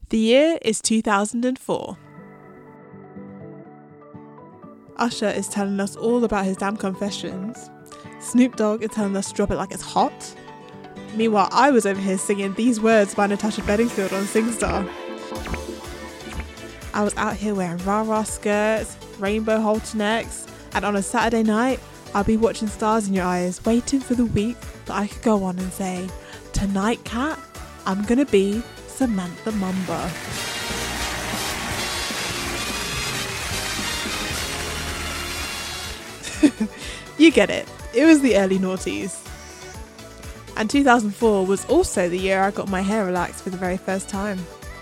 The year is 2004. Usher is telling us all about his damn confessions. Snoop Dogg is telling us to drop it like it's hot. Meanwhile, I was over here singing These Words by Natasha Bedingfield on SingStar. I was out here wearing rah-rah skirts, rainbow halter necks, and on a Saturday night, I'll be watching Stars in Your Eyes, waiting for the week that I could go on and say, tonight, cat, I'm gonna be Samantha Mumba. You get it. It was the early noughties. And 2004 was also the year I got my hair relaxed for the very first time.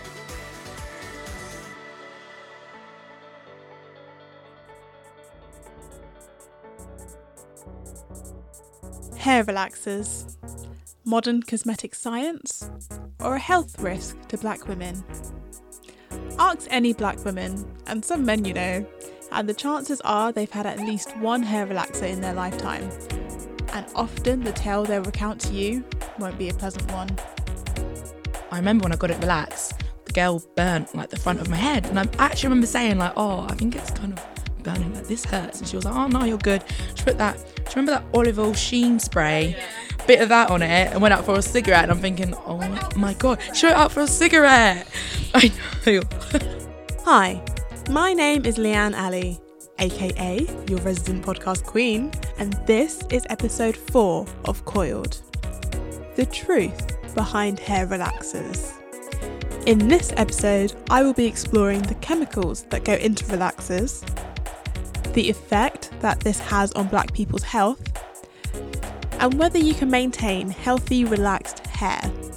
Hair relaxers. Modern cosmetic science? Or a health risk to black women? Ask any black women, and some men you know, and the chances are they've had at least one hair relaxer in their lifetime. And often the tale they'll recount to you won't be a pleasant one. I remember when I got it relaxed, the girl burnt like the front of my head, and I actually remember saying like, oh, I think it's kind of burning, like this hurts, and she was like, oh no, you're good. She put that, do you remember that olive oil sheen spray? Bit of that on it and went out for a cigarette, and I'm thinking, oh my god, she went out for a cigarette. I know. Hi, my name is Leanne Ali, aka your resident podcast queen, and this is episode 4 of Coiled. The truth behind hair relaxers. In this episode, I will be exploring the chemicals that go into relaxers, the effect that this has on black people's health, and whether you can maintain healthy, relaxed hair.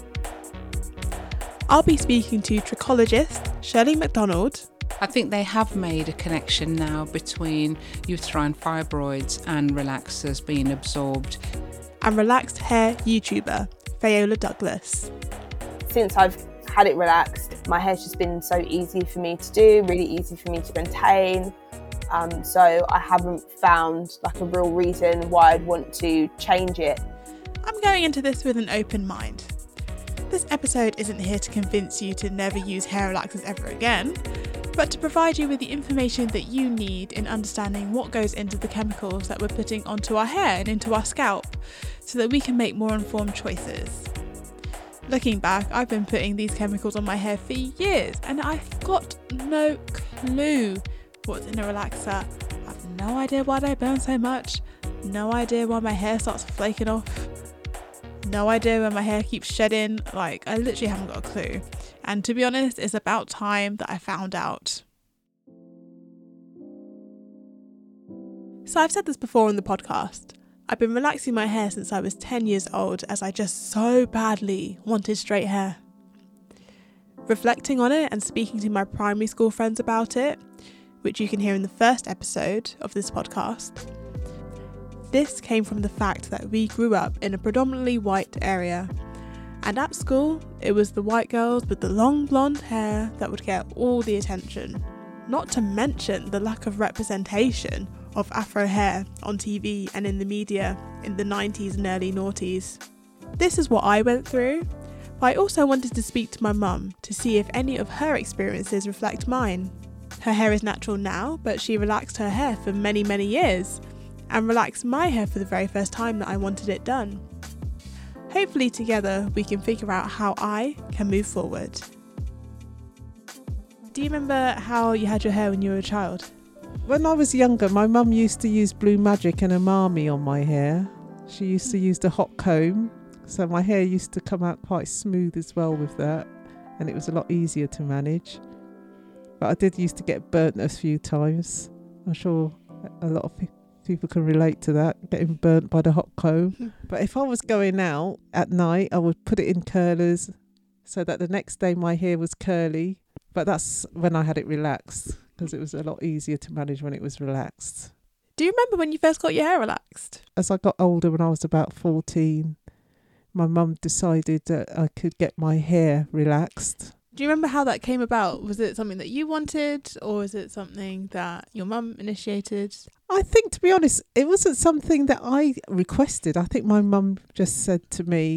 I'll be speaking to trichologist Shirley McDonald. I think they have made a connection now between uterine fibroids and relaxers being absorbed. And relaxed hair YouTuber Fayola Douglas. Since I've had it relaxed, my hair's just been so easy for me to do, really easy for me to maintain. So I haven't found like a real reason why I'd want to change it. I'm going into this with an open mind. This episode isn't here to convince you to never use hair relaxers ever again, but to provide you with the information that you need in understanding what goes into the chemicals that we're putting onto our hair and into our scalp, so that we can make more informed choices. Looking back, I've been putting these chemicals on my hair for years, and I've got no clue what's in a relaxer. I've no idea why they burn so much, no idea why my hair starts flaking off, no idea when my hair keeps shedding. Like, I literally haven't got a clue. And to be honest, it's about time that I found out. So I've said this before on the podcast. I've been relaxing my hair since I was 10 years old, as I just so badly wanted straight hair. Reflecting on it and speaking to my primary school friends about it, which you can hear in the first episode of this podcast, this came from the fact that we grew up in a predominantly white area, and at school it was the white girls with the long blonde hair that would get all the attention, not to mention the lack of representation of afro hair on TV and in the media in the 90s and early noughties. This is what I went through, but I also wanted to speak to my mum to see if any of her experiences reflect mine. Her hair is natural now, but she relaxed her hair for many, many years, and relaxed my hair for the very first time that I wanted it done. Hopefully together we can figure out how I can move forward. Do you remember how you had your hair when you were a child? When I was younger, my mum used to use Blue Magic and Umami on my hair. She used to use the hot comb, so my hair used to come out quite smooth as well with that, and it was a lot easier to manage. But I did used to get burnt a few times. I'm sure a lot of people can relate to that, getting burnt by the hot comb. But if I was going out at night, I would put it in curlers so that the next day my hair was curly. But that's when I had it relaxed, because it was a lot easier to manage when it was relaxed. Do you remember when you first got your hair relaxed? As I got older, when I was about 14, my mum decided that I could get my hair relaxed. Do you remember how that came about? Was it something that you wanted, or was it something that your mum initiated? I think, to be honest, it wasn't something that I requested. I think my mum just said to me,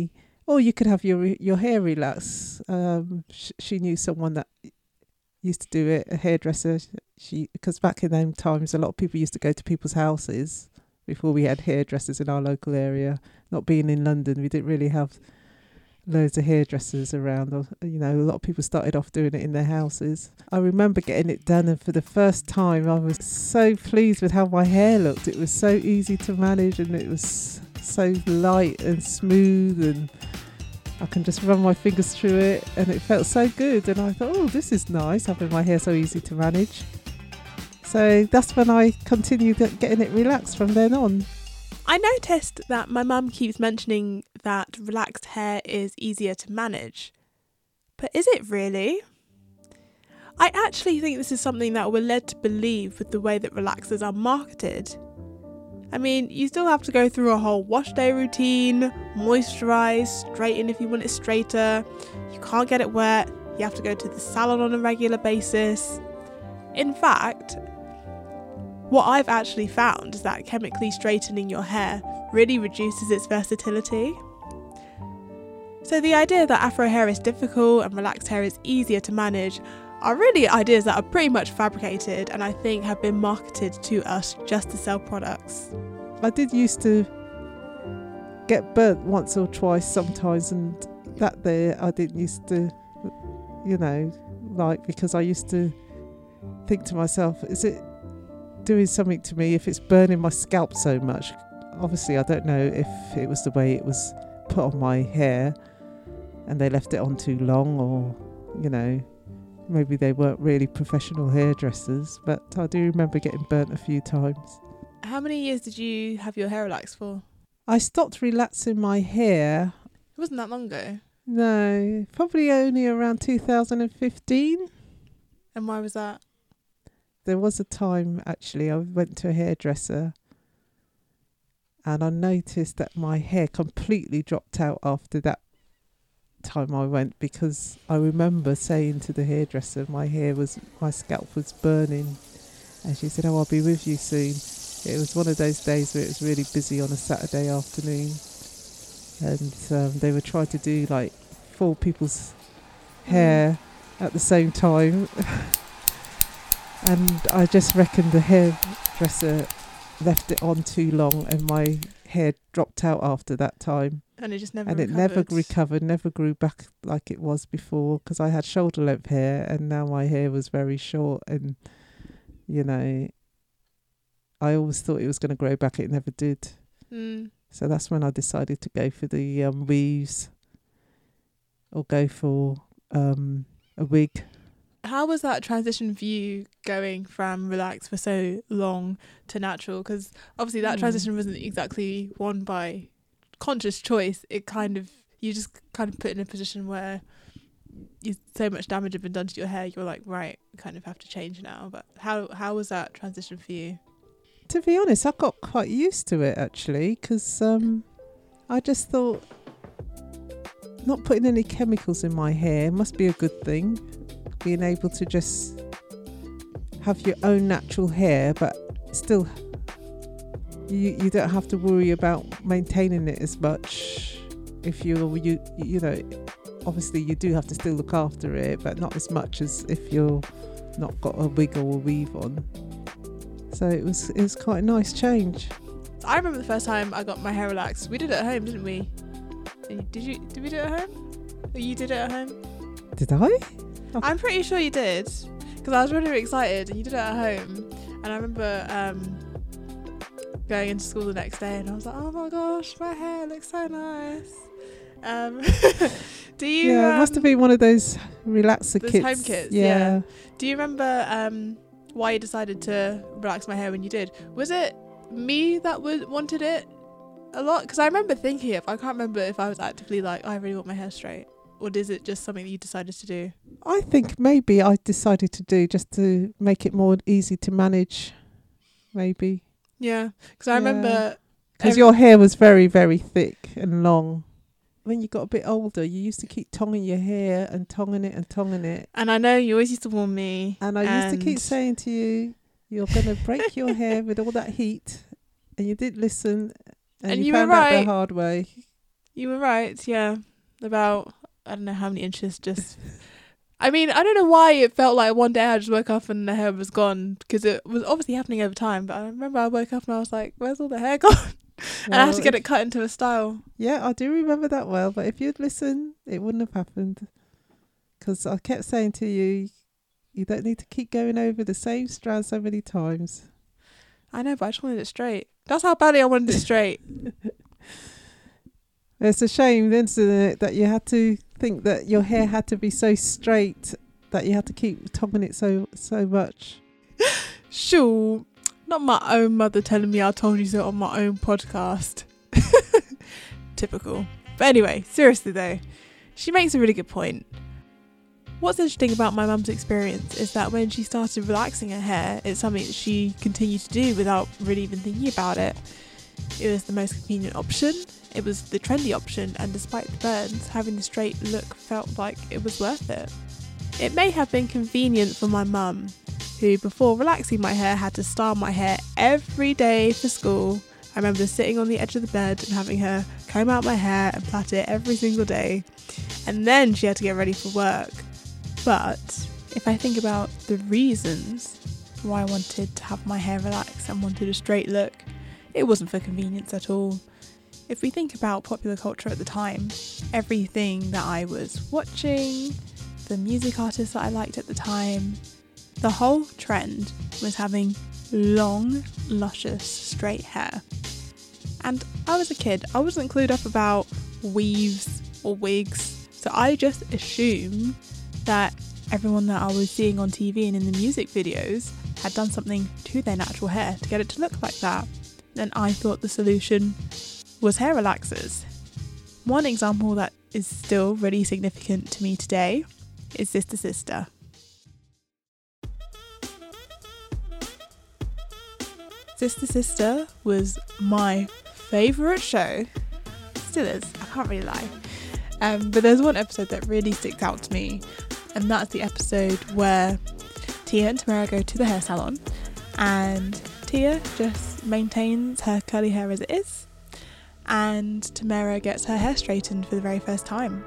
Or you could have your hair relaxed. She knew someone that used to do it, a hairdresser. Because back in them times, a lot of people used to go to people's houses before we had hairdressers in our local area. Not being in London, we didn't really have loads of hairdressers around. Or, a lot of people started off doing it in their houses. I remember getting it done, and for the first time, I was so pleased with how my hair looked. It was so easy to manage, and it was so light and smooth, and I can just run my fingers through it, and it felt so good. And I thought, oh, this is nice, having my hair so easy to manage. So that's when I continued getting it relaxed from then on. I noticed that my mum keeps mentioning that relaxed hair is easier to manage. But is it really? I actually think this is something that we're led to believe with the way that relaxers are marketed. I mean, you still have to go through a whole wash day routine, moisturise, straighten if you want it straighter. You can't get it wet. You have to go to the salon on a regular basis. In fact, what I've actually found is that chemically straightening your hair really reduces its versatility. So the idea that afro hair is difficult and relaxed hair is easier to manage are really ideas that are pretty much fabricated, and I think have been marketed to us just to sell products. I did used to get burnt once or twice sometimes, and that there I didn't used to, because I used to think to myself, is it doing something to me if it's burning my scalp so much? Obviously, I don't know if it was the way it was put on my hair and they left it on too long, or, maybe they weren't really professional hairdressers, but I do remember getting burnt a few times. How many years did you have your hair relaxed for? I stopped relaxing my hair. It wasn't that long ago. No, probably only around 2015. And why was that? There was a time, actually, I went to a hairdresser and I noticed that my hair completely dropped out after that time I went, because I remember saying to the hairdresser my scalp was burning, and she said, I'll be with you soon. It was one of those days where it was really busy on a Saturday afternoon, and they were trying to do like 4 people's hair at the same time. And I just reckon the hairdresser left it on too long, and my hair dropped out after that time. And it just never recovered. And it never recovered, never grew back like it was before, because I had shoulder length hair and now my hair was very short, and, I always thought it was going to grow back. It never did. So that's when I decided to go for the weaves, or go for a wig. How was that transition for you, going from relaxed for so long to natural? Because obviously that transition wasn't exactly one by conscious choice. You just kind of put in a position where so much damage had been done to your hair. You're like, right, we kind of have to change now. But how was that transition for you? To be honest, I got quite used to it, actually, because I just thought not putting any chemicals in my hair must be a good thing. Being able to just have your own natural hair, but still you don't have to worry about maintaining it as much. If you obviously you do have to still look after it, but not as much as if you're not got a wig or a weave on. So it was quite a nice change. I remember the first time I got my hair relaxed. We did it at home, didn't we? Did we do it at home? Or you did it at home? Did I? Oh. I'm pretty sure you did, because I was really excited, and you did it at home. And I remember going into school the next day, and I was like, oh my gosh, my hair looks so nice. Do you? Yeah, it must have been one of those relaxer kits. Home kits. Yeah. Do you remember why you decided to relax my hair when you did? Was it me that wanted it a lot? Because I remember thinking I can't remember if I was actively like, I really want my hair straight. Or is it just something that you decided to do? I think maybe I decided to do just to make it more easy to manage, maybe. Yeah, because I remember... Because your hair was very, very thick and long. When you got a bit older, you used to keep tonguing your hair and tonguing it. And I know you always used to warn me. And I used to keep saying to you, you're going to break your hair with all that heat. And you didn't listen. And you found out the hard way. You were right, yeah. about, I don't know how many inches, just... I mean, I don't know why it felt like one day I just woke up and the hair was gone, because it was obviously happening over time, but I remember I woke up and I was like, where's all the hair gone? And I had to get it cut into a style. Yeah, I do remember that well, but if you'd listened, it wouldn't have happened. Because I kept saying to you, you don't need to keep going over the same strand so many times. I know, but I just wanted it straight. That's how badly I wanted it straight. It's a shame, isn't it, that you had to think that your hair had to be so straight that you had to keep topping it so much. Sure, not my own mother telling me I told you so on my own podcast. Typical. But anyway, seriously though, she makes a really good point. What's interesting about my mum's experience is that when she started relaxing her hair, it's something that she continued to do without really even thinking about it. It was the most convenient option. It was the trendy option, and despite the burns, having the straight look felt like it was worth it. It may have been convenient for my mum, who before relaxing my hair had to style my hair every day for school. I remember sitting on the edge of the bed and having her comb out my hair and plait it every single day, and then she had to get ready for work. But if I think about the reasons why I wanted to have my hair relaxed and wanted a straight look, it wasn't for convenience at all. If we think about popular culture at the time, everything that I was watching, the music artists that I liked at the time, the whole trend was having long, luscious, straight hair. And I was a kid, I wasn't clued up about weaves or wigs, so I just assumed that everyone that I was seeing on TV and in the music videos had done something to their natural hair to get it to look like that. And I thought the solution was hair relaxers. One example that is still really significant to me today is Sister Sister. Sister Sister was my favourite show. Still is, I can't really lie. But there's one episode that really sticks out to me, and that's the episode where Tia and Tamara go to the hair salon, and Tia just maintains her curly hair as it is, and Tamara gets her hair straightened for the very first time.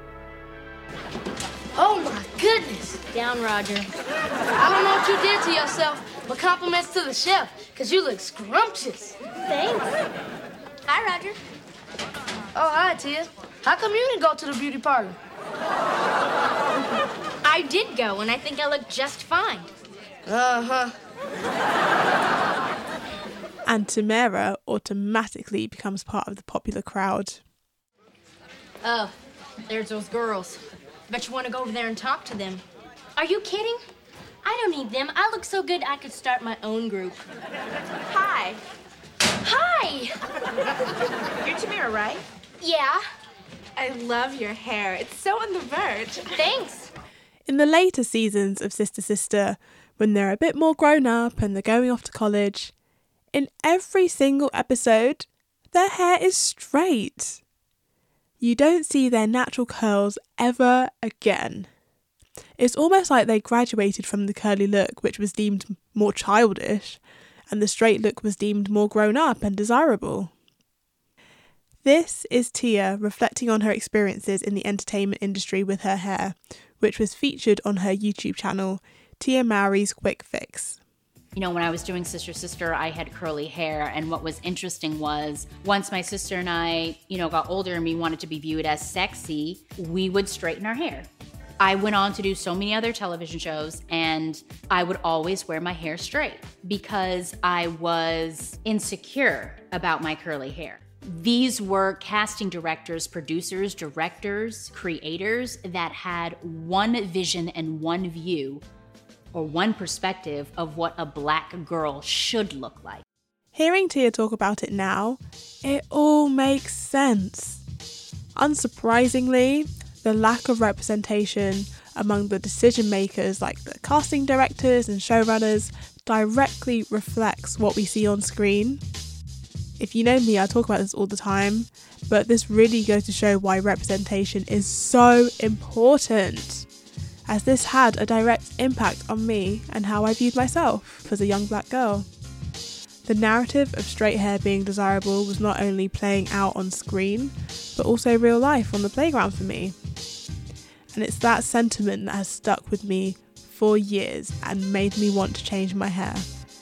Oh my goodness! Down, Roger. I don't know what you did to yourself, but compliments to the chef, because you look scrumptious. Thanks. Hi, Roger. Oh, hi, Tia. How come you didn't go to the beauty parlor? I did go, and I think I look just fine. Uh-huh. And Tamara automatically becomes part of the popular crowd. Oh, there's those girls. Bet you want to go over there and talk to them. Are you kidding? I don't need them. I look so good I could start my own group. Hi. Hi! You're Tamara, right? Yeah. I love your hair. It's so on the verge. Thanks. In the later seasons of Sister Sister, when they're a bit more grown up and they're going off to college, in every single episode, their hair is straight. You don't see their natural curls ever again. It's almost like they graduated from the curly look, which was deemed more childish, and the straight look was deemed more grown up and desirable. This is Tia reflecting on her experiences in the entertainment industry with her hair, which was featured on her YouTube channel, Tia Mowry's Quick Fix. You know, when I was doing Sister Sister, I had curly hair, and what was interesting was once my sister and I, got older and we wanted to be viewed as sexy, we would straighten our hair. I went on to do so many other television shows, and I would always wear my hair straight because I was insecure about my curly hair. These were casting directors, producers, directors, creators that had one vision and one view or one perspective of what a black girl should look like. Hearing Tia talk about it now, it all makes sense. Unsurprisingly, the lack of representation among the decision makers like the casting directors and showrunners directly reflects what we see on screen. If you know me, I talk about this all the time, but this really goes to show why representation is so important, as this had a direct impact on me and how I viewed myself as a young black girl. The narrative of straight hair being desirable was not only playing out on screen, but also real life on the playground for me. And it's that sentiment that has stuck with me for years and made me want to change my hair.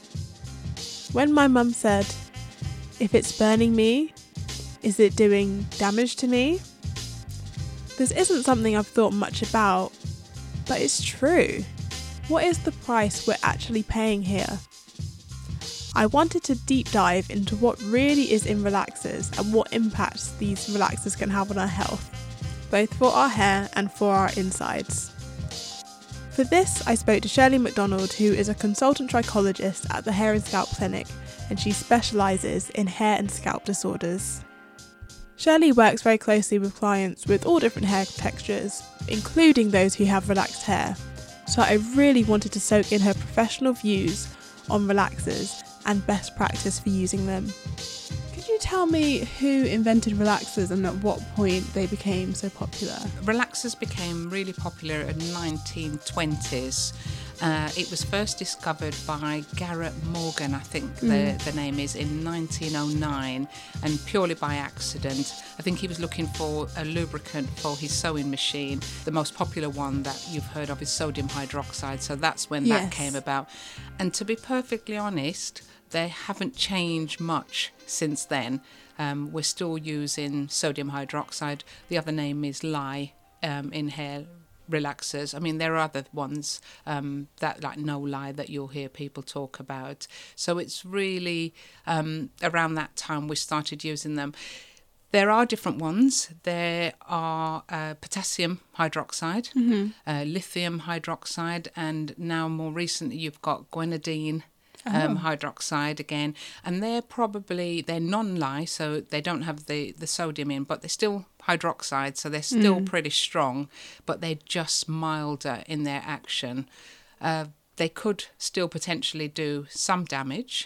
When my mum said, if it's burning me, is it doing damage to me? This isn't something I've thought much about, but it's true. What is the price we're actually paying here? I wanted to deep dive into what really is in relaxers and what impacts these relaxers can have on our health, both for our hair and for our insides. For this, I spoke to Shirley McDonald, who is a consultant trichologist at the Hair and Scalp Clinic, and she specialises in hair and scalp disorders. Shirley works very closely with clients with all different hair textures, including those who have relaxed hair, so I really wanted to soak in her professional views on relaxers and best practice for using them. Could you tell me who invented relaxers and at what point they became so popular? Relaxers became really popular in the 1920s. It was first discovered by Garrett Morgan, I think the name is, in 1909, and purely by accident. I think he was looking for a lubricant for his sewing machine. The most popular one that you've heard of is sodium hydroxide, so that's when that came about. And to be perfectly honest, they haven't changed much since then. We're still using sodium hydroxide. The other name is lye in hair relaxers. I mean, there are other ones that like no lye that you'll hear people talk about. So it's really around that time we started using them. There are different ones. There are potassium hydroxide, lithium hydroxide, and now more recently you've got guanidine hydroxide again, and they're non-lye, so they don't have the sodium in, but they're still hydroxide, so they're still pretty strong, but they're just milder in their action. They could still potentially do some damage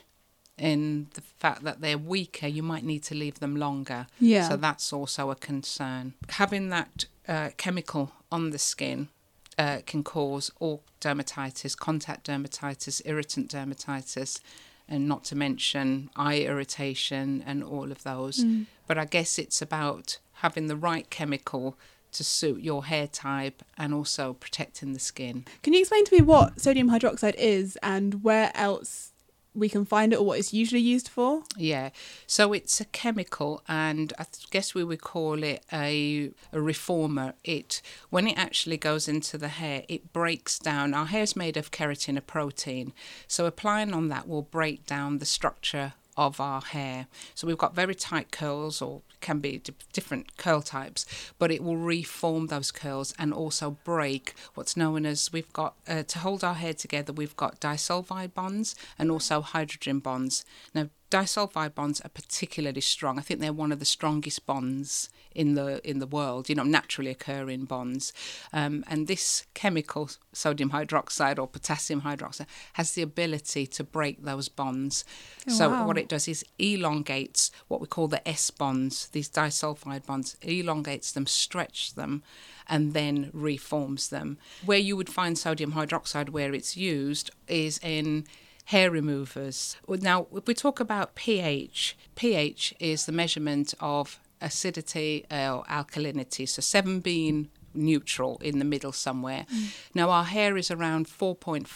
in the fact that they're weaker. You might need to leave them longer, so that's also a concern. Having that chemical on the skin can cause all dermatitis, contact dermatitis, irritant dermatitis, and not to mention eye irritation and all of those. But I guess it's about having the right chemical to suit your hair type and also protecting the skin. Can you explain to me what sodium hydroxide is and where else we can find it, or what it's usually used for? Yeah, so it's a chemical, and I guess we would call it a reformer. When it actually goes into the hair, it breaks down. Our hair is made of keratin, a protein, so applying on that will break down the structure of our hair. So we've got very tight curls, or can be different curl types, but it will reform those curls and also break what's known as, we've got to hold our hair together, we've got disulfide bonds and also hydrogen bonds. Now disulfide bonds are particularly strong. I think they're one of the strongest bonds in the world, naturally occurring bonds. And this chemical, sodium hydroxide or potassium hydroxide, has the ability to break those bonds. What it does is elongates what we call the S bonds, these disulfide bonds, elongates them, stretch them, and then reforms them. Where you would find sodium hydroxide where it's used is in hair removers. Now, if we talk about pH is the measurement of acidity or alkalinity, so 7 being neutral in the middle somewhere. Now, our hair is around 4.5,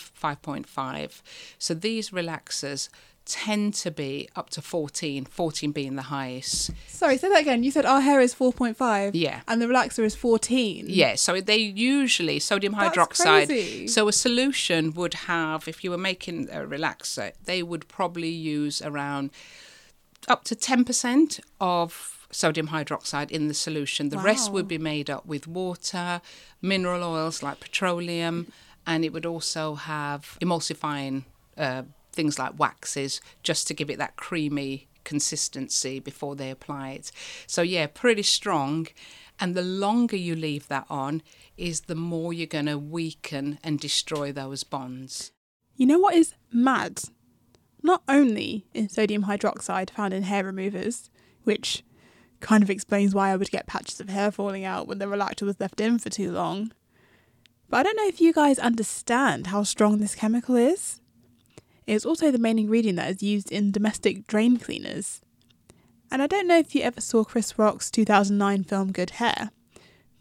5.5. So these relaxers tend to be up to 14 being the highest. Sorry, say that again. You said our hair is 4.5. Yeah. And the relaxer is 14. Yeah, so they usually, sodium hydroxide. Crazy. So a solution would have, if you were making a relaxer, they would probably use around up to 10% of sodium hydroxide in the solution. The rest would be made up with water, mineral oils like petroleum, and it would also have emulsifying things like waxes, just to give it that creamy consistency before they apply it. So yeah, pretty strong. And the longer you leave that on is the more you're going to weaken and destroy those bonds. You know what is mad? Not only is sodium hydroxide found in hair removers, which kind of explains why I would get patches of hair falling out when the relaxer was left in for too long, but I don't know if you guys understand how strong this chemical is. It's also the main ingredient that is used in domestic drain cleaners. And I don't know if you ever saw Chris Rock's 2009 film Good Hair,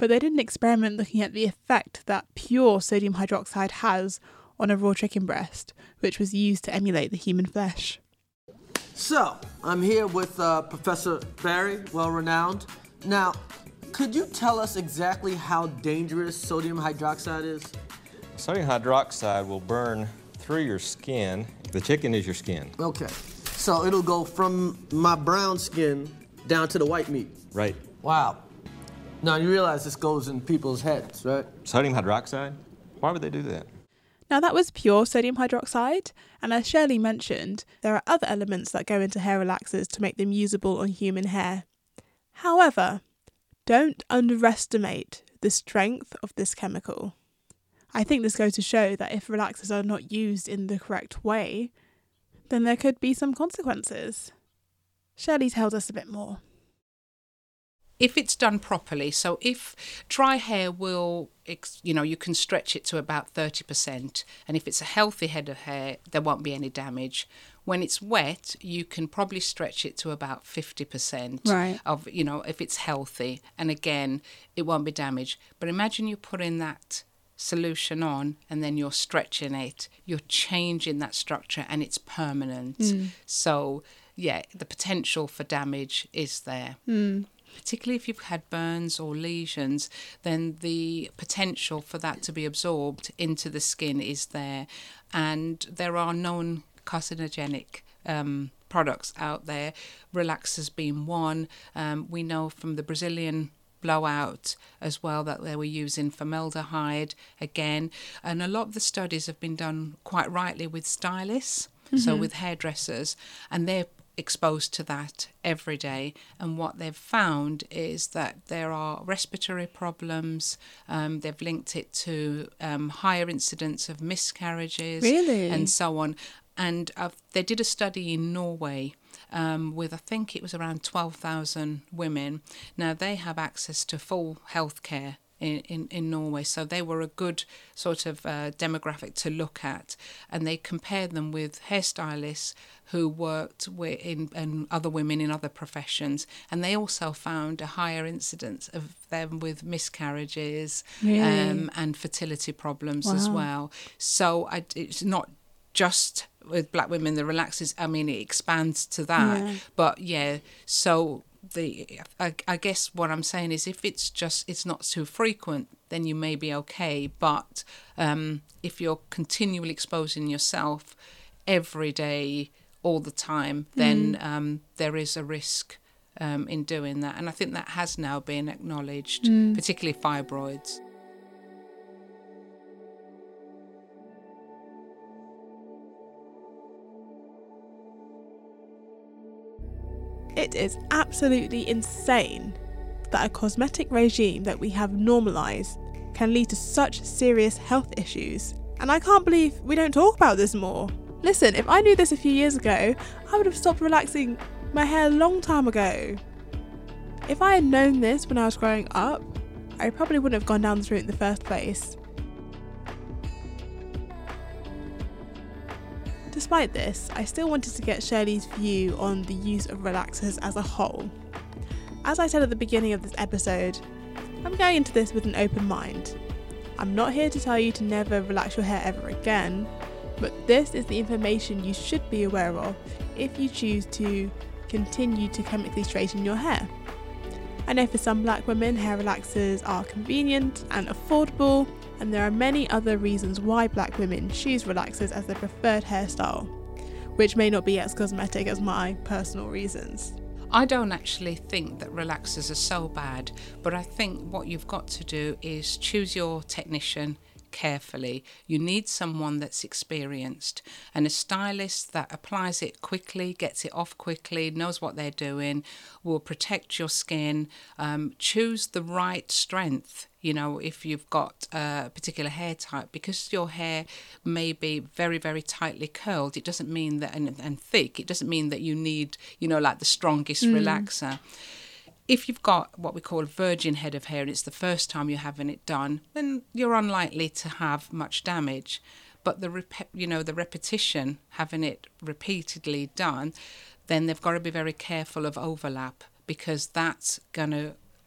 but they did an experiment looking at the effect that pure sodium hydroxide has on a raw chicken breast, which was used to emulate the human flesh. So, I'm here with Professor Barry, well-renowned. Now, could you tell us exactly how dangerous sodium hydroxide is? Sodium hydroxide will burn through your skin. The chicken is your skin. Okay, so it'll go from my brown skin down to the white meat. Right. Wow. Now, you realize this goes in people's heads, right? Sodium hydroxide? Why would they do that? Now that was pure sodium hydroxide, and as Shirley mentioned, there are other elements that go into hair relaxers to make them usable on human hair. However, don't underestimate the strength of this chemical. I think this goes to show that if relaxers are not used in the correct way, then there could be some consequences. Shirley tells us a bit more. If it's done properly, so if dry hair will, you can stretch it to about 30%, and if it's a healthy head of hair, there won't be any damage. When it's wet, you can probably stretch it to about 50% Right. of, if it's healthy, and again, it won't be damaged. But imagine you put in that solution on and then you're stretching it, you're changing that structure and it's permanent. So, yeah, the potential for damage is there. Particularly if you've had burns or lesions, then the potential for that to be absorbed into the skin is there. And there are known carcinogenic products out there, relaxers being one. We know from the Brazilian blowout as well that they were using formaldehyde again. And a lot of the studies have been done quite rightly with stylists, so with hairdressers, and they're exposed to that every day, and what they've found is that there are respiratory problems. They've linked it to higher incidence of miscarriages, Really? and so on. And they did a study in Norway with, I think it was around 12,000 women. Now they have access to full health care in Norway, so they were a good sort of demographic to look at, and they compared them with hairstylists who worked and other women in other professions, and they also found a higher incidence of them with miscarriages and fertility problems as well. So it's not just with black women, the relaxers, I mean, it expands to that. But yeah, so I guess what I'm saying is if it's not too frequent, then you may be okay. But if you're continually exposing yourself every day, all the time, then there is a risk in doing that. And I think that has now been acknowledged, particularly fibroids. It is absolutely insane that a cosmetic regime that we have normalised can lead to such serious health issues. And I can't believe we don't talk about this more. Listen, if I knew this a few years ago, I would have stopped relaxing my hair a long time ago. If I had known this when I was growing up, I probably wouldn't have gone down this route in the first place. Despite this, I still wanted to get Shirley's view on the use of relaxers as a whole. As I said at the beginning of this episode, I'm going into this with an open mind. I'm not here to tell you to never relax your hair ever again, but this is the information you should be aware of if you choose to continue to chemically straighten your hair. I know for some black women, hair relaxers are convenient and affordable, and there are many other reasons why black women choose relaxers as their preferred hairstyle, which may not be as cosmetic as my personal reasons. I don't actually think that relaxers are so bad, but I think what you've got to do is choose your technician carefully. You need someone that's experienced, and a stylist that applies it quickly, gets it off quickly, knows what they're doing, will protect your skin. Choose the right strength. You know, if you've got a particular hair type, because your hair may be very, very tightly curled, it doesn't mean that, and thick, it doesn't mean that you need, like the strongest relaxer. If you've got what we call a virgin head of hair and it's the first time you're having it done, then you're unlikely to have much damage. But the repetition, having it repeatedly done, then they've got to be very careful of overlap, because that's going to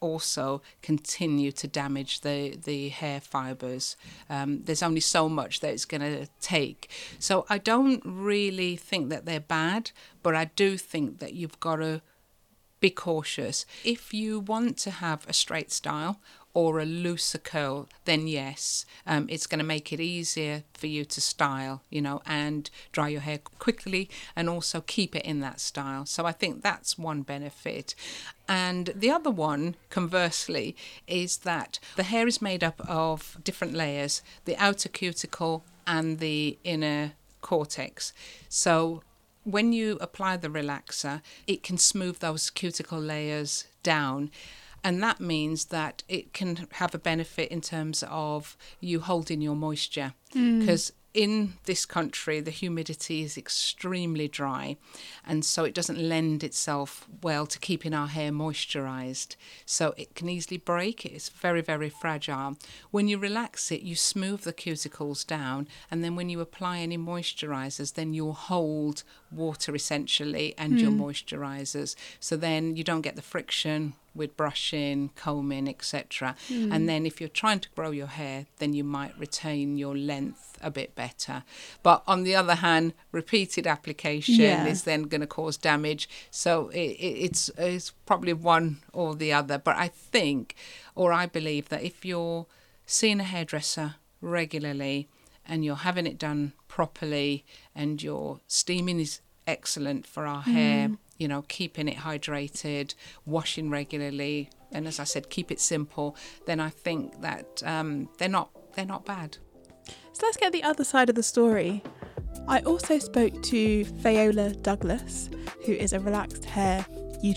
also continue to damage the hair fibres. There's only so much that it's going to take. So I don't really think that they're bad, but I do think that you've got to be cautious. If you want to have a straight style or a looser curl, then yes, it's going to make it easier for you to style, and dry your hair quickly and also keep it in that style. So I think that's one benefit. And the other one, conversely, is that the hair is made up of different layers, the outer cuticle and the inner cortex. So when you apply the relaxer, it can smooth those cuticle layers down. And that means that it can have a benefit in terms of you holding your moisture. Because in this country, the humidity is extremely dry. And so it doesn't lend itself well to keeping our hair moisturised. So it can easily break. It's very, very fragile. When you relax it, you smooth the cuticles down. And then when you apply any moisturisers, then you'll hold water essentially and your moisturisers. So then you don't get the friction with brushing, combing, etc. And then if you're trying to grow your hair, then you might retain your length a bit better. But on the other hand, repeated application is then going to cause damage. So it's probably one or the other. But I think, or I believe, that if you're seeing a hairdresser regularly and you're having it done properly and your steaming is excellent for our hair, keeping it hydrated, washing regularly, and as I said, keep it simple, then I think that they're not bad. So let's get the other side of the story. I also spoke to Fayola Douglas, who is a relaxed hair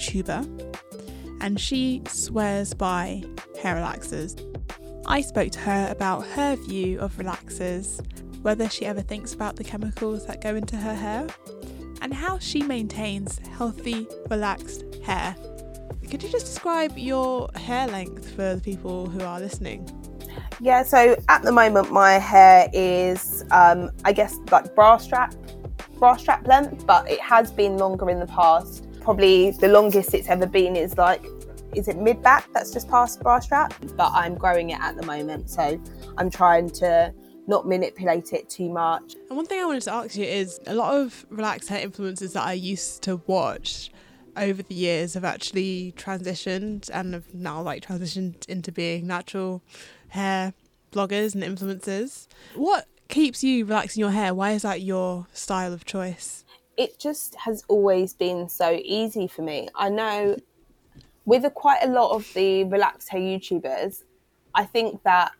YouTuber, and she swears by hair relaxers. I spoke to her about her view of relaxers, whether she ever thinks about the chemicals that go into her hair, and how she maintains healthy, relaxed hair. Could you just describe your hair length for the people who are listening? Yeah, so at the moment my hair is, I guess, like bra strap length, but it has been longer in the past. Probably the longest it's ever been is it mid-back? That's just past bra strap, but I'm growing it at the moment, so I'm trying to not manipulate it too much. And one thing I wanted to ask you is, a lot of relaxed hair influencers that I used to watch over the years have actually transitioned and have now transitioned into being natural hair bloggers and influencers. What keeps you relaxing your hair? Why is that your style of choice? It just has always been so easy for me. I know with quite a lot of the relaxed hair YouTubers, I think that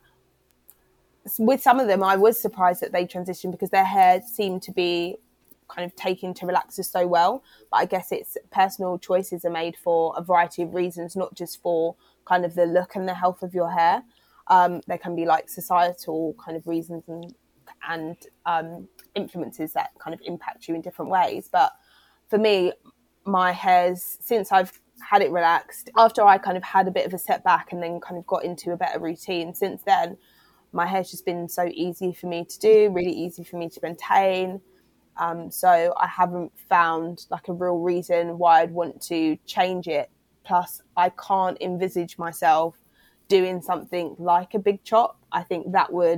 with some of them, I was surprised that they transitioned because their hair seemed to be kind of taken to relaxers so well. But I guess it's personal choices are made for a variety of reasons, not just for kind of the look and the health of your hair. There can be societal kind of reasons and influences that kind of impact you in different ways. But for me, my hair's, since I've had it relaxed, after I kind of had a bit of a setback and then kind of got into a better routine, since then, my hair's just been so easy for me to do, really easy for me to maintain. So I haven't found a real reason why I'd want to change it. Plus, I can't envisage myself doing something like a big chop. I think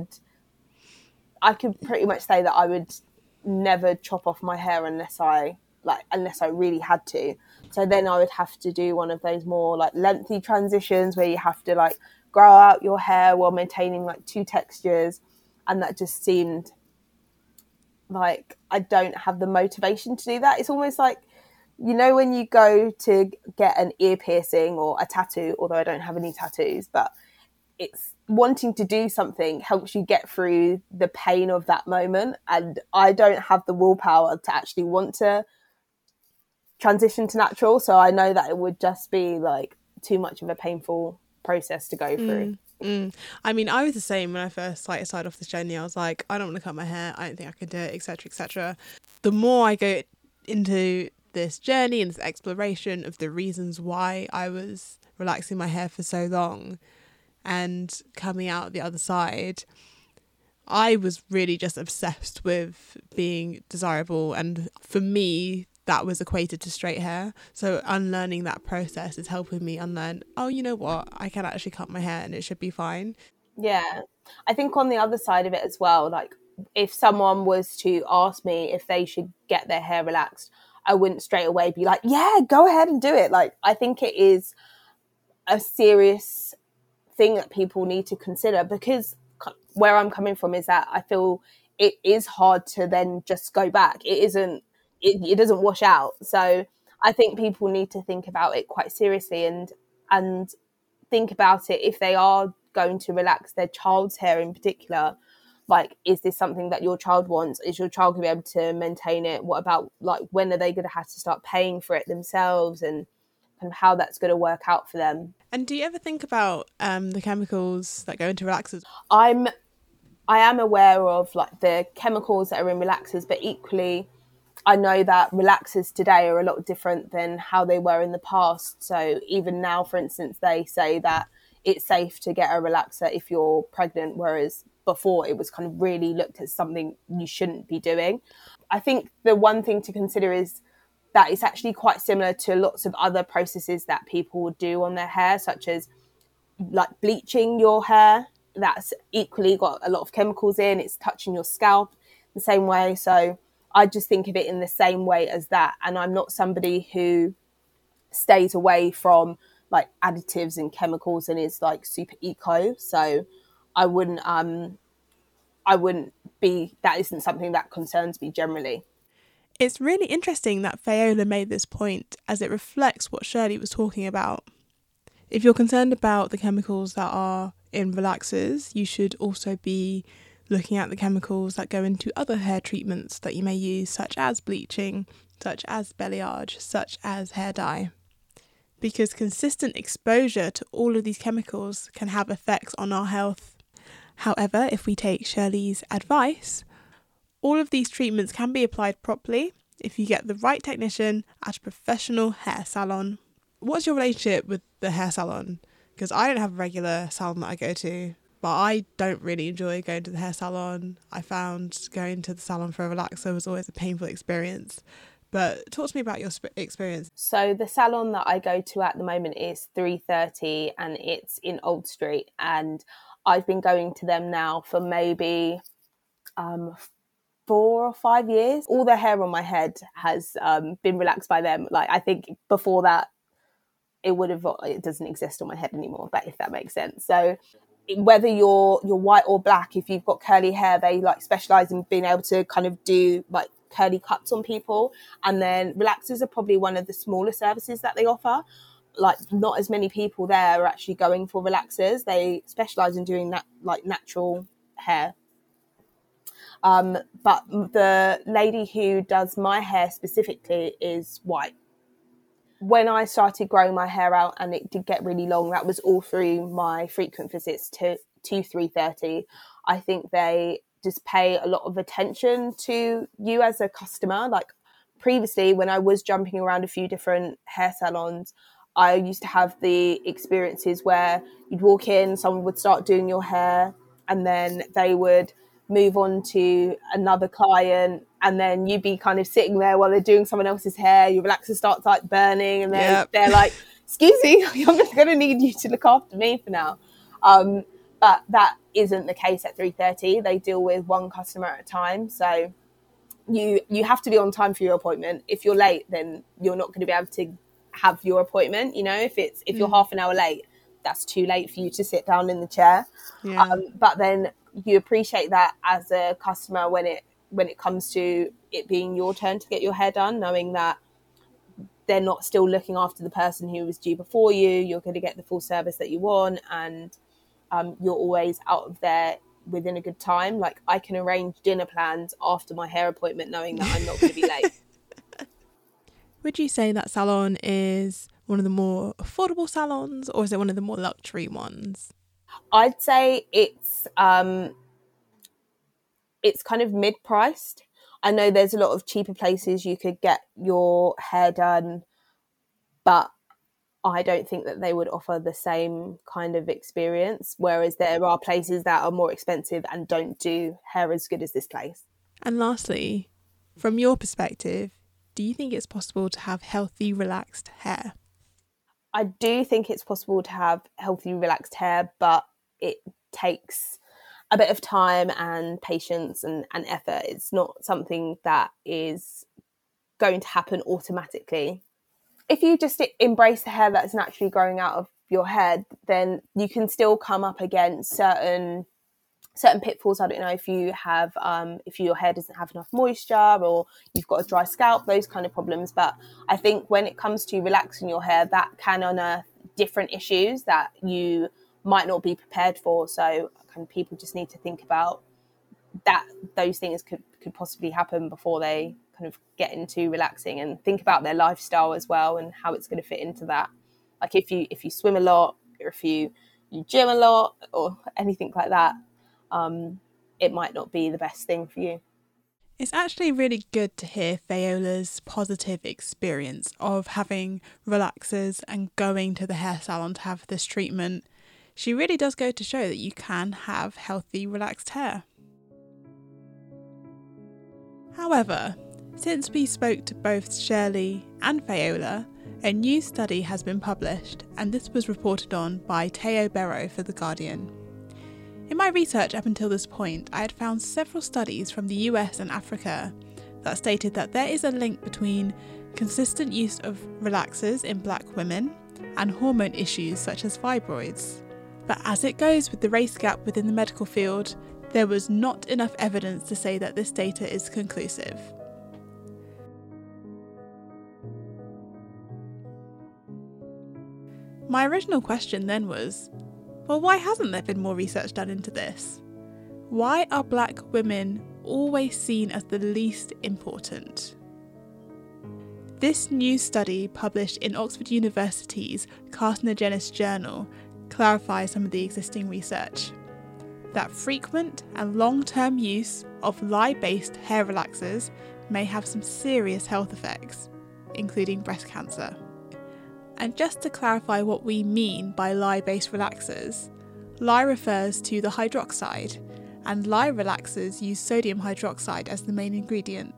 I could pretty much say that I would never chop off my hair unless I really had to. So then I would have to do one of those more lengthy transitions where you have to grow out your hair while maintaining two textures, and that just seemed like I don't have the motivation to do that. It's almost when you go to get an ear piercing or a tattoo, although I don't have any tattoos, but it's wanting to do something helps you get through the pain of that moment, and I don't have the willpower to actually want to transition to natural, so I know that it would just be too much of a painful process to go through. I mean, I was the same when I first started off this journey. I was like, I don't want to cut my hair, I don't think I can do it, etc, etc. The more I go into this journey and this exploration of the reasons why I was relaxing my hair for so long and coming out the other side, I was really just obsessed with being desirable, and for me that was equated to straight hair. So unlearning that process is helping me unlearn, oh, you know what, I can actually cut my hair and it should be fine. Yeah. I think on the other side of it as well, like if someone was to ask me if they should get their hair relaxed, I wouldn't straight away be like, yeah, go ahead and do it. Like, I think it is a serious thing that people need to consider, because where I'm coming from is that I feel it is hard to then just go back. It doesn't wash out. So I think people need to think about it quite seriously and think about it if they are going to relax their child's hair in particular. Like, is this something that your child wants? Is your child going to be able to maintain it? What about, like, when are they going to have to start paying for it themselves, and how that's going to work out for them? And do you ever think about the chemicals that go into relaxers? I am aware of like the chemicals that are in relaxers, but equally I know that relaxers today are a lot different than how they were in the past. So even now, for instance, they say that it's safe to get a relaxer if you're pregnant, whereas before it was kind of really looked at something you shouldn't be doing. I think the one thing to consider is that it's actually quite similar to lots of other processes that people would do on their hair, such as like bleaching your hair. That's equally got a lot of chemicals in. It's touching your scalp the same way. So I just think of it in the same way as that. And I'm not somebody who stays away from like additives and chemicals and is like super eco. So I wouldn't be, that isn't something that concerns me generally. It's really interesting that Fayola made this point, as it reflects what Shirley was talking about. If you're concerned about the chemicals that are in relaxers, you should also be looking at the chemicals that go into other hair treatments that you may use, such as bleaching, such as balayage, such as hair dye. Because consistent exposure to all of these chemicals can have effects on our health. However, if we take Shirley's advice, all of these treatments can be applied properly if you get the right technician at a professional hair salon. What's your relationship with the hair salon? Because I don't have a regular salon that I go to, but I don't really enjoy going to the hair salon. I found going to the salon for a relaxer was always a painful experience. But talk to me about your experience. So the salon that I go to at the moment is 330 and it's in Old Street. And I've been going to them now for maybe 4 or 5 years. All the hair on my head has been relaxed by them. Like, I think before that, it doesn't exist on my head anymore, but if that makes sense. So whether you're white or black, if you've got curly hair, they like specialize in being able to kind of do like curly cuts on people. And then relaxers are probably one of the smaller services that they offer. Like, not as many people there are actually going for relaxers. They specialize in doing that, like natural hair. But the lady who does my hair specifically is white. When I started growing my hair out and it did get really long, that was all through my frequent visits to 330. I think they just pay a lot of attention to you as a customer. Like, previously, when I was jumping around a few different hair salons, I used to have the experiences where you'd walk in, someone would start doing your hair, and then they would move on to another client, and then you'd be kind of sitting there while they're doing someone else's hair. Your relaxer starts like burning, and then they're like, excuse me, I'm going to need you to look after me for now. But that isn't the case at 330. They deal with one customer at a time. So you have to be on time for your appointment. If you're late, then you're not going to be able to have your appointment. You know, if you're half an hour late, that's too late for you to sit down in the chair. But then you appreciate that as a customer when it comes to it being your turn to get your hair done, knowing that they're not still looking after the person who was due before you. You're going to get the full service that you want, and you're always out of there within a good time. Like, I can arrange dinner plans after my hair appointment knowing that I'm not going to be late. Would you say that salon is one of the more affordable salons, or is it one of the more luxury ones? I'd say it's kind of mid-priced. I know there's a lot of cheaper places you could get your hair done, but I don't think that they would offer the same kind of experience, whereas there are places that are more expensive and don't do hair as good as this place. And lastly, from your perspective, do you think it's possible to have healthy, relaxed hair? I do think it's possible to have healthy, relaxed hair, but it takes a bit of time and patience and effort. It's not something that is going to happen automatically. If you just embrace the hair that's naturally growing out of your head, then you can still come up against certain pitfalls. I don't know if you have if your hair doesn't have enough moisture or you've got a dry scalp, those kind of problems. But I think when it comes to relaxing your hair, that can unearth different issues that you might not be prepared for. So kind of people just need to think about that those things could possibly happen before they kind of get into relaxing, and think about their lifestyle as well and how it's going to fit into that. Like if you swim a lot, or if you gym a lot or anything like that, it might not be the best thing for you. It's actually really good to hear Fayola's positive experience of having relaxers and going to the hair salon to have this treatment. She really does go to show that you can have healthy, relaxed hair. However, since we spoke to both Shirley and Fayola, a new study has been published, and this was reported on by Teo Barrow for The Guardian. In my research up until this point, I had found several studies from the US and Africa that stated that there is a link between consistent use of relaxers in black women and hormone issues such as fibroids. But as it goes with the race gap within the medical field, there was not enough evidence to say that this data is conclusive. My original question then was, well, why hasn't there been more research done into this? Why are black women always seen as the least important? This new study, published in Oxford University's Carcinogenesis Journal, clarifies some of the existing research. That frequent and long-term use of lye-based hair relaxers may have some serious health effects, including breast cancer. And just to clarify what we mean by lye-based relaxers, lye refers to the hydroxide, and lye relaxers use sodium hydroxide as the main ingredient.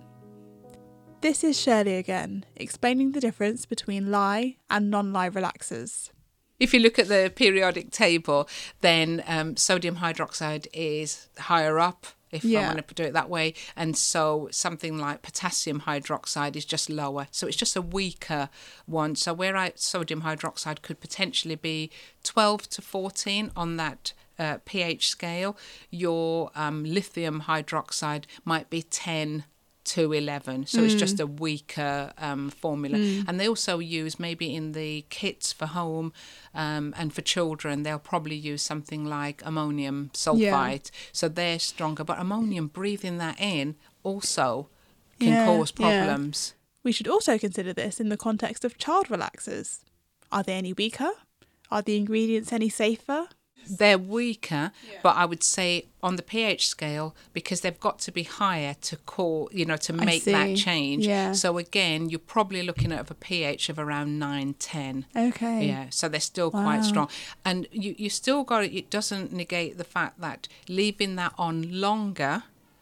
This is Shirley again, explaining the difference between lye and non-lye relaxers. If you look at the periodic table, then sodium hydroxide is higher up, if I want to do it that way. And so something like potassium hydroxide is just lower. So it's just a weaker one. So where sodium hydroxide could potentially be 12 to 14 on that pH scale, your lithium hydroxide might be 10 to 11, so it's just a weaker formula. And they also use, maybe in the kits for home and for children, they'll probably use something like ammonium sulfite, so they're stronger. But ammonium, breathing that in also can cause problems. We should also consider this in the context of child relaxers. Are they any weaker? Are the ingredients any safer? They're weaker, but I would say on the pH scale, because they've got to be higher to to make that change. Yeah. So again, you're probably looking at a pH of around 9-10. Okay. Yeah, so they're still quite strong. And you still got it doesn't negate the fact that leaving that on longer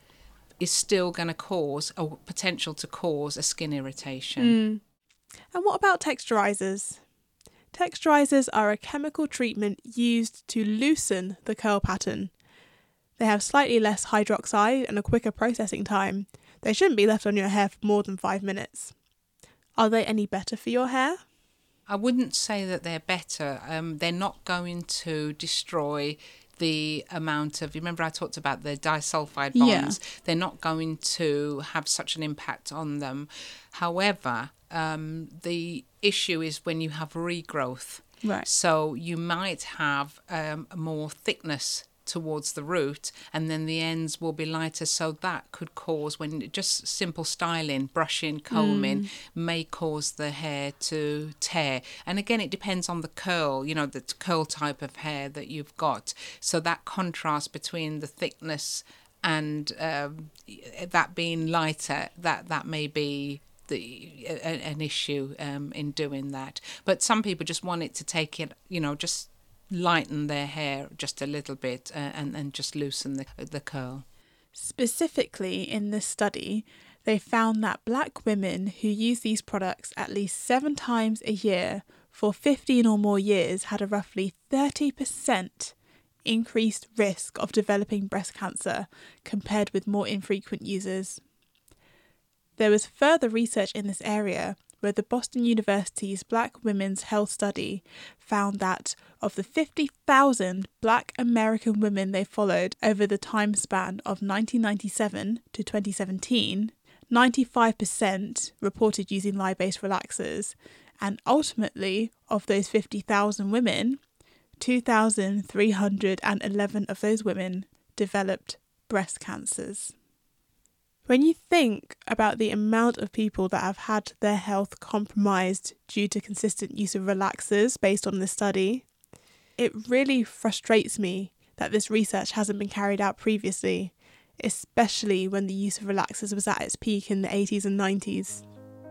is still going to cause, or potential to cause, a skin irritation. And what about texturizers? Texturizers are a chemical treatment used to loosen the curl pattern. They have slightly less hydroxide and a quicker processing time. They shouldn't be left on your hair for more than 5 minutes. Are they any better for your hair? I wouldn't say that they're better. They're not going to destroy the amount of, remember I talked about the disulfide bonds, they're not going to have such an impact on them. However, the issue is when you have regrowth. Right. So you might have more thickness towards the root, and then the ends will be lighter, so that could cause, when just simple styling, brushing, combing may cause the hair to tear. And again, it depends on the curl, the curl type of hair that you've got. So that contrast between the thickness and that being lighter, that may be an issue in doing that. But some people just want it to take it, just lighten their hair just a little bit and just loosen the curl. Specifically in this study, They found that black women who use these products at least 7 times a year for 15 or more years had a roughly 30% increased risk of developing breast cancer compared with more infrequent users. There was further research in this area where the Boston University's Black Women's Health Study found that of the 50,000 black American women they followed over the time span of 1997 to 2017, 95% reported using lye-based relaxers, and ultimately, of those 50,000 women, 2,311 of those women developed breast cancers. When you think about the amount of people that have had their health compromised due to consistent use of relaxers based on this study, it really frustrates me that this research hasn't been carried out previously, especially when the use of relaxers was at its peak in the 80s and 90s.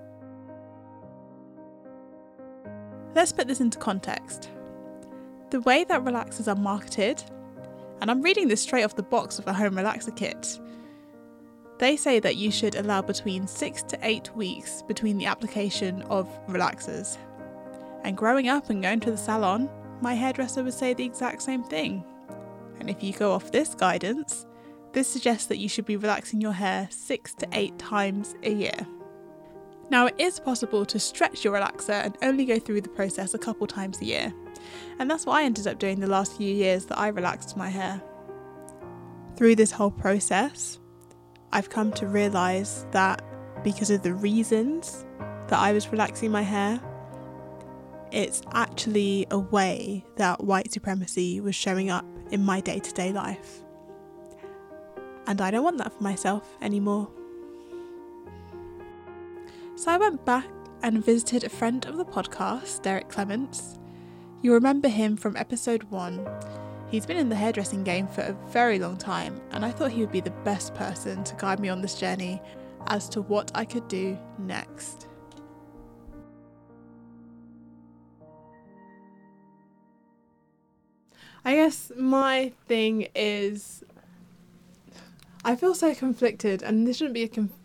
Let's put this into context. The way that relaxers are marketed, and I'm reading this straight off the box of a home relaxer kit, they say that you should allow between 6 to 8 weeks between the application of relaxers. And growing up and going to the salon, my hairdresser would say the exact same thing. And if you go off this guidance, this suggests that you should be relaxing your hair 6 to 8 times a year. Now, it is possible to stretch your relaxer and only go through the process a couple times a year. And that's what I ended up doing the last few years that I relaxed my hair. Through this whole process, I've come to realise that because of the reasons that I was relaxing my hair, it's actually a way that white supremacy was showing up in my day-to-day life. And I don't want that for myself anymore. So I went back and visited a friend of the podcast, Derek Clements. You remember him from episode 1. He's been in the hairdressing game for a very long time, and I thought he would be the best person to guide me on this journey as to what I could do next. I guess my thing is, I feel so conflicted, and this shouldn't be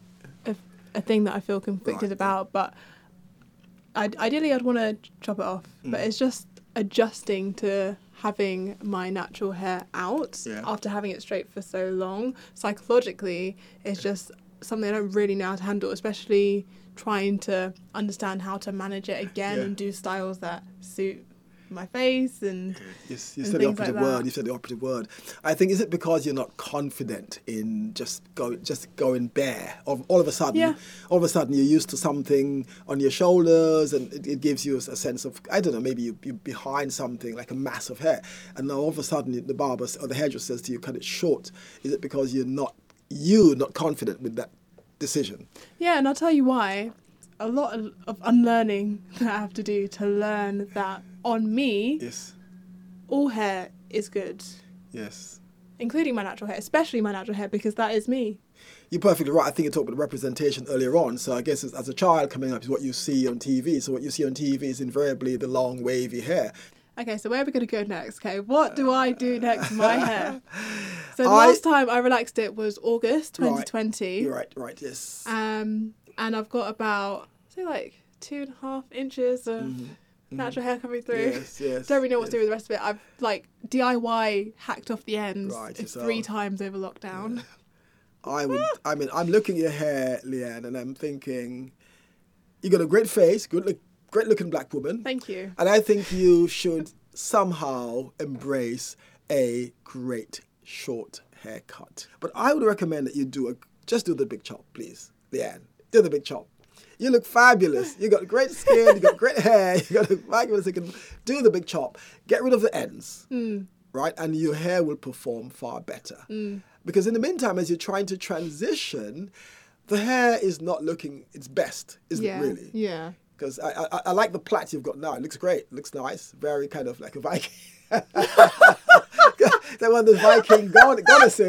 a thing that I feel conflicted about, but ideally I'd want to chop it off, but it's just adjusting to having my natural hair out after having it straight for so long. Psychologically, it's just something I don't really know how to handle, especially trying to understand how to manage it again and do styles that suit my face and you said the operative word. You said the operative word. I think, is it because you're not confident in just going bare? All of a sudden you're used to something on your shoulders, and it gives you a sense of, I don't know, maybe you're behind something like a mass of hair, and now all of a sudden the barber or the hairdresser says to you, cut it short. Is it because you're not confident with that decision? Yeah, and I'll tell you why. A lot of unlearning that I have to do to learn that on me, all hair is good. Yes. Including my natural hair, especially my natural hair, because that is me. You're perfectly right. I think you talked about representation earlier on. So I guess as a child coming up is what you see on TV. So what you see on TV is invariably the long, wavy hair. Okay, so where are we going to go next? Okay, what do I do next to my hair? So the last time I relaxed it was August 2020. Right, yes. And I've got about, say, like 2.5 inches of natural hair coming through. Yes. Don't really know what to do with the rest of it. I've like DIY hacked off the ends 3 times over lockdown. I'm looking at your hair, Leanne, and I'm thinking, you got a great face, great looking black woman. Thank you. And I think you should somehow embrace a great short haircut. But I would recommend that you just do the big chop, please, Leanne. Do the big chop. You look fabulous. You got great skin. You got great hair. You got fabulous. You can do the big chop. Get rid of the ends, right? And your hair will perform far better. Because in the meantime, as you're trying to transition, the hair is not looking its best, isn't it really? Yeah. Because I like the plait you've got now. It looks great. It looks nice. Very kind of like a Viking. They're one of those Viking goddesses.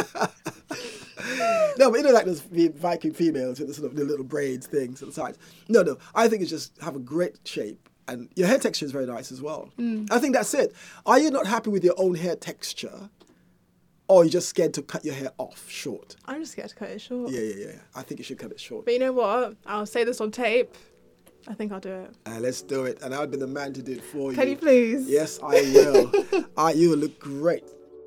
No, but you know, like those Viking females with the sort of the little braids things at the sides. No. I think it's just have a great shape, and your hair texture is very nice as well. I think that's it. Are you not happy with your own hair texture? Or you're just scared to cut your hair off short? I'm just scared to cut it short. Yeah. I think you should cut it short. But you know what? I'll say this on tape. I think I'll do it. Let's do it. And I'll be the man to do it for you. Can you please? Yes, I will. You will look great.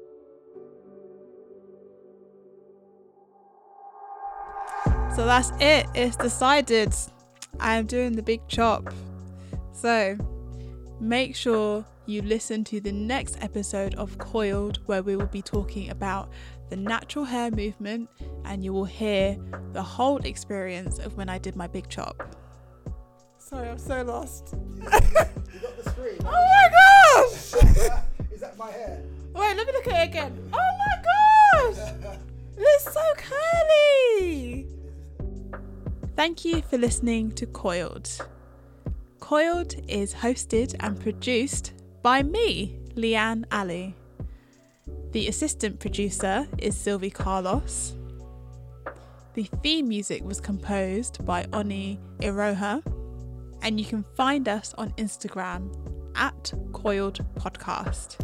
So that's it. It's decided. I am doing the big chop. So make sure you listen to the next episode of Coiled, where we will be talking about the natural hair movement, and you will hear the whole experience of when I did my big chop. Sorry, I'm so lost. You got the screen. Oh my gosh! Is that my hair? Wait, let me look at it again. Oh my gosh! It's so curly! Thank you for listening to Coiled. Coiled is hosted and produced by me, Leanne Ali. The assistant producer is Sylvie Carlos. The theme music was composed by Oni Iroha, and you can find us on Instagram at Coiled Podcast.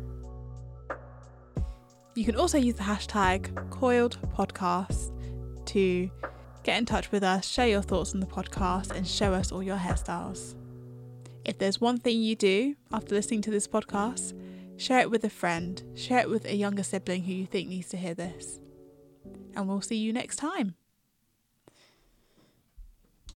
You can also use the hashtag Coiled Podcast to get in touch with us, share your thoughts on the podcast, and show us all your hairstyles. If there's one thing you do after listening to this podcast, share it with a friend, share it with a younger sibling who you think needs to hear this. And we'll see you next time.